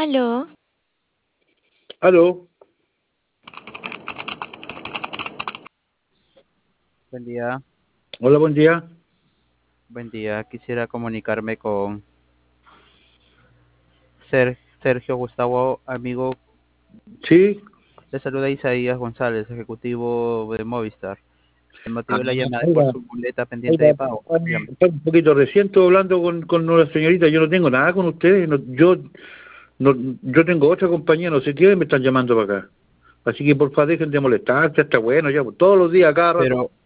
Aló, Aló, Buen día, hola, buen día. buen día. Quisiera comunicarme con Sergio Gustavo, amigo. Sí, Le saluda Isaías González, ejecutivo de Movistar. El motivo ah, de la llamada es por oiga, su boleta pendiente oiga, de pago. Dígame. está un poquito recién estoy hablando con la señorita, yo no tengo nada con ustedes, no, yo tengo otra compañía, no sé qué, me están llamando para acá. Así que por favor dejen de molestarse, está bueno, ya, pues, todos los días, cada Pero, rato.